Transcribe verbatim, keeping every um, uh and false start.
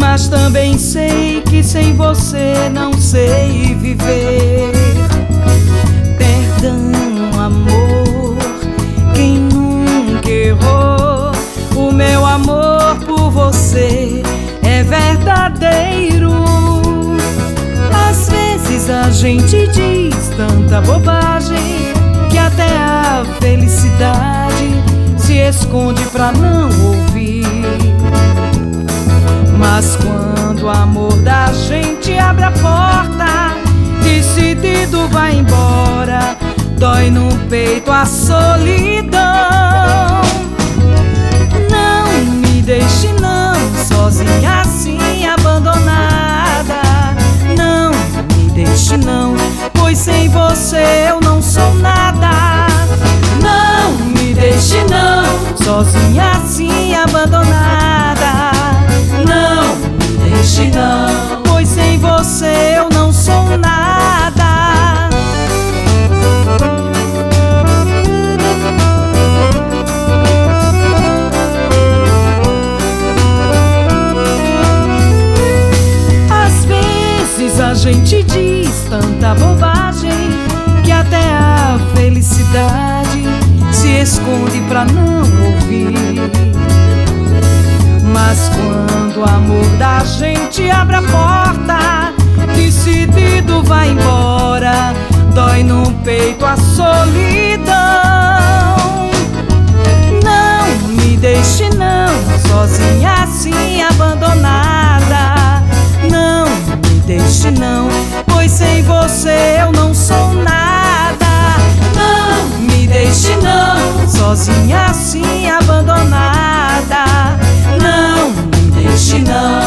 mas também sei que sem você não sei viver. Perdão, amor, quem nunca errou. O meu amor por você é verdadeiro. Às vezes a gente diz tanta bobagem que até a felicidade se esconde pra não ouvir. Mas quando o amor da gente abre a porta, decidido vai embora, dói no peito a solidão. Não me deixe não, sozinha assim, abandonada. Não me deixe não, pois sem você eu não sou nada. Não me deixe não, sozinha assim, abandonada. Não me deixe não, pois sem você eu não sou nada. Às vezes a gente diz tanta bobagem que até a felicidade se esconde pra não ouvir. Mas quando o amor da gente abre a porta, decidido vai embora, dói no peito a solidão. Não me deixe não, sozinha assim, abandonada. Não me deixe não, pois sem você eu não sou nada. Não me deixe não, sozinha assim, abandonada. Não me deixe não.